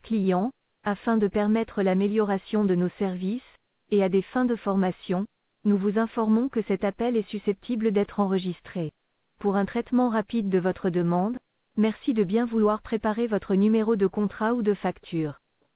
client, afin de permettre l'amélioration de nos services, et à des fins de formation, nous vous informons que cet appel est susceptible d'être enregistré. Pour un traitement rapide de votre demande, merci de bien vouloir préparer votre numéro de contrat ou de facture.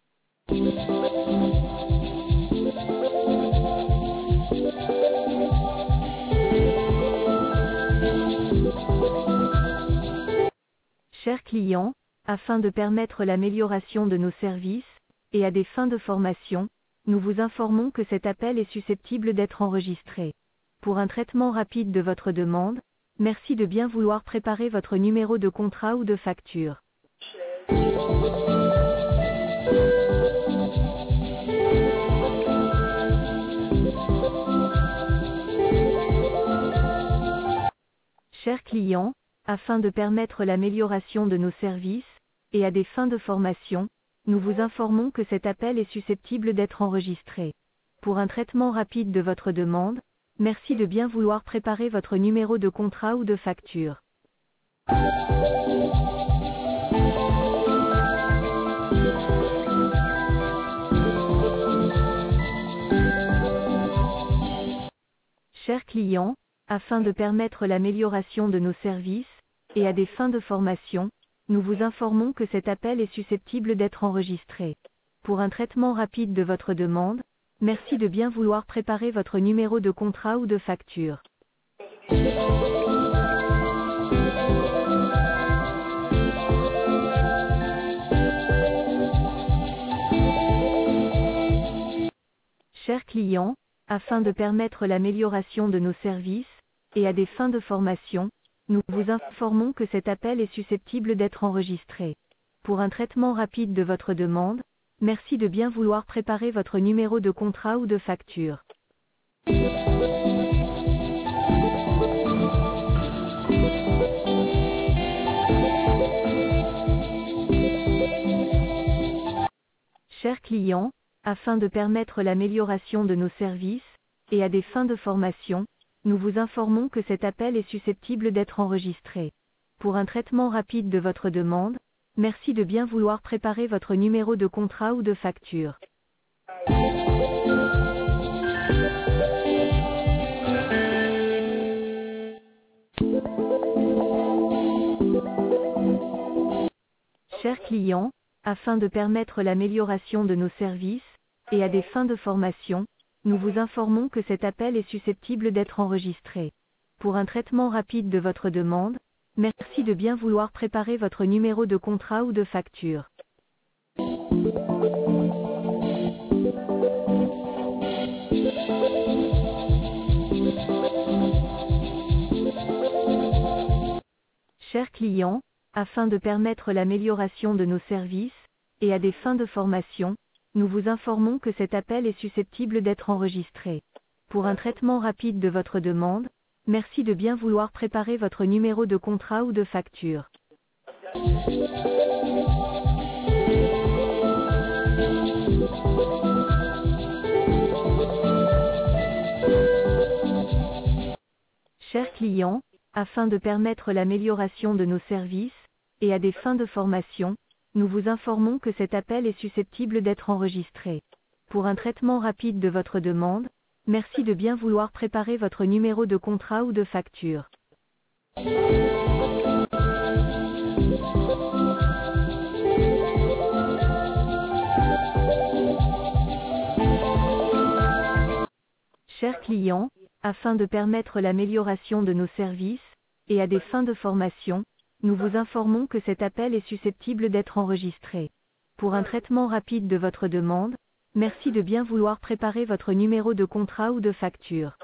Chers clients, afin de permettre l'amélioration de nos services, et à des fins de formation, nous vous informons que cet appel est susceptible d'être enregistré. Pour un traitement rapide de votre demande, merci de bien vouloir préparer votre numéro de contrat ou de facture. Chers clients, afin de permettre l'amélioration de nos services, et à des fins de formation, nous vous informons que cet appel est susceptible d'être enregistré. Pour un traitement rapide de votre demande, merci de bien vouloir préparer votre numéro de contrat ou de facture. Chers clients, afin de permettre l'amélioration de nos services, et à des fins de formation, nous vous informons que cet appel est susceptible d'être enregistré. Pour un traitement rapide de votre demande, merci de bien vouloir préparer votre numéro de contrat ou de facture. Chers clients, afin de permettre l'amélioration de nos services, et à des fins de formation, nous vous informons que cet appel est susceptible d'être enregistré. Pour un traitement rapide de votre demande, merci de bien vouloir préparer votre numéro de contrat ou de facture. Chers clients, afin de permettre l'amélioration de nos services, et à des fins de formation, nous vous informons que cet appel est susceptible d'être enregistré. Pour un traitement rapide de votre demande, merci de bien vouloir préparer votre numéro de contrat ou de facture. Chers clients, afin de permettre l'amélioration de nos services, et à des fins de formation, nous vous informons que cet appel est susceptible d'être enregistré. Pour un traitement rapide de votre demande, merci de bien vouloir préparer votre numéro de contrat ou de facture. Chers clients, afin de permettre l'amélioration de nos services, et à des fins de formation, nous vous informons que cet appel est susceptible d'être enregistré. Pour un traitement rapide de votre demande, merci de bien vouloir préparer votre numéro de contrat ou de facture. Chers clients, afin de permettre l'amélioration de nos services, et à des fins de formation, nous vous informons que cet appel est susceptible d'être enregistré. Pour un traitement rapide de votre demande, merci de bien vouloir préparer votre numéro de contrat ou de facture. Chers clients, afin de permettre l'amélioration de nos services, et à des fins de formation, nous vous informons que cet appel est susceptible d'être enregistré. Pour un traitement rapide de votre demande, merci de bien vouloir préparer votre numéro de contrat ou de facture.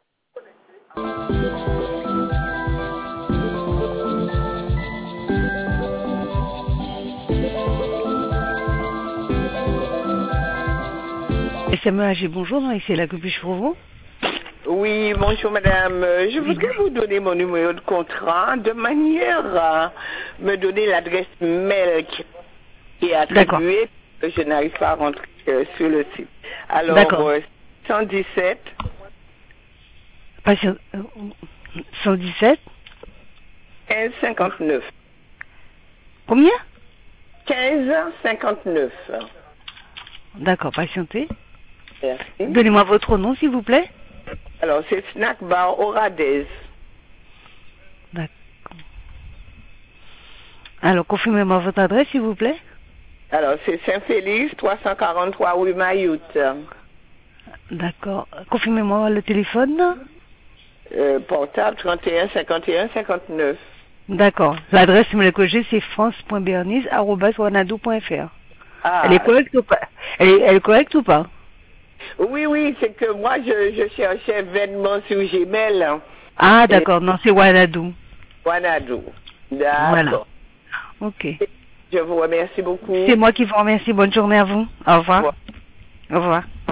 SMEAG, bonjour, c'est la Copuche pour vous. Oui, bonjour madame. Je voudrais vous donner mon numéro de contrat de manière à me donner l'adresse mail qui est attribuée, que je n'arrive pas à rentrer sur le site. Alors, 117. 117 1559. Combien 1559. D'accord, patientez. Merci. Donnez-moi votre nom, s'il vous plaît. Alors, c'est Snack Bar Oradez. D'accord. Alors, confirmez-moi votre adresse, s'il vous plaît. Alors, c'est Saint-Félix, 343 rue Mayoute. D'accord. Confirmez-moi le téléphone. Portable 31 51 59. D'accord. L'adresse email que j'ai, c'est france.bernice@wanadoo.fr. Ah. Elle est correcte ou pas? Elle est correcte ou pas? Oui, c'est que moi, je cherchais vêtements sur Gmail. Ah, d'accord. Non, c'est Wanadoo. Wanadoo. Voilà. D'accord. Ok. Je vous remercie beaucoup. C'est moi qui vous remercie. Bonne journée à vous. Au revoir. Au revoir.